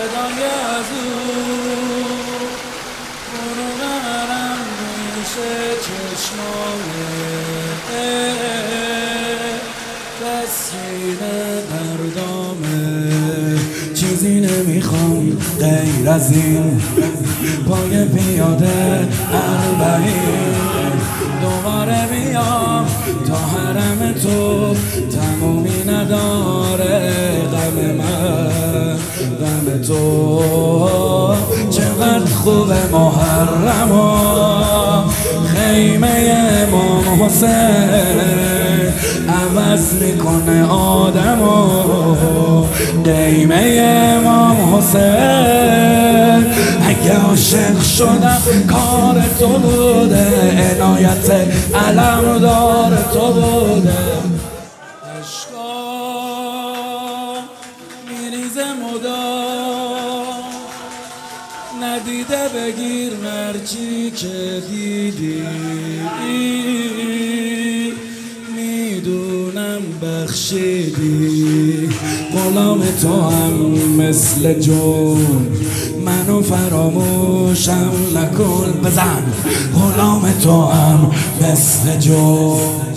صدای از او برو برم پیش چشمانه تسکین دردامه چیزی نمیخوام غیر از این پای پیاده اربعین دوباره بیام تا حرم تو تمومی نداره غم من غم تو چقدر خوبه محرما خیمه امام حسین عوض میکنه آدمو قیمه امام حسین اگه عاشق شدم کار تو بوده عنایت علمدار تو بوده عشقا میریزه مدام ندیده بگیر مرچی که دیدی میدونم بخشیدی غلام تو هم مثل جون منو فراموشم نکن بزن غلام تو هم مثل جون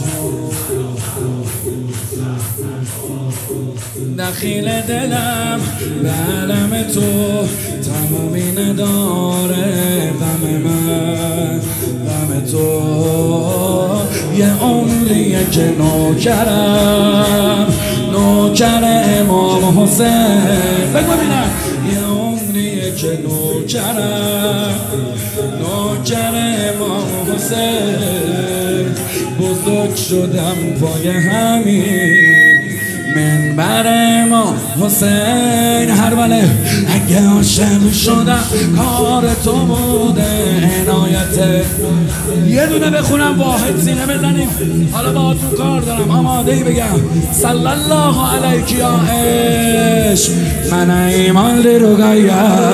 دخیل دلم به علم تو تمومی نداره غم من غم تو یه عمریه که نوکرم نوکر امام حسین بگو ببینم یه عمریه که نوکرم نوکر امام حسین بزرگ شدم پای همین منبر امام حسین هر وله اگه عاشق شدم کار تو بوده عنایت یه دونه بخونم واحد سینه بزنیم حالا با تو کار دارم آماده ای بگم صلی الله علیک یا عشق من ایمان رو گایم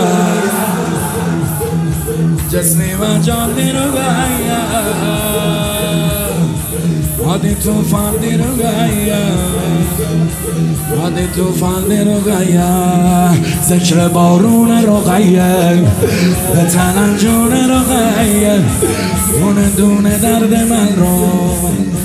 جسمی و جان رو گایم آدی توفان رو گایم آدی توفان رو گایم ذکر بارون رو گایم به تنم جون رو گایم دونه دونه درد من رو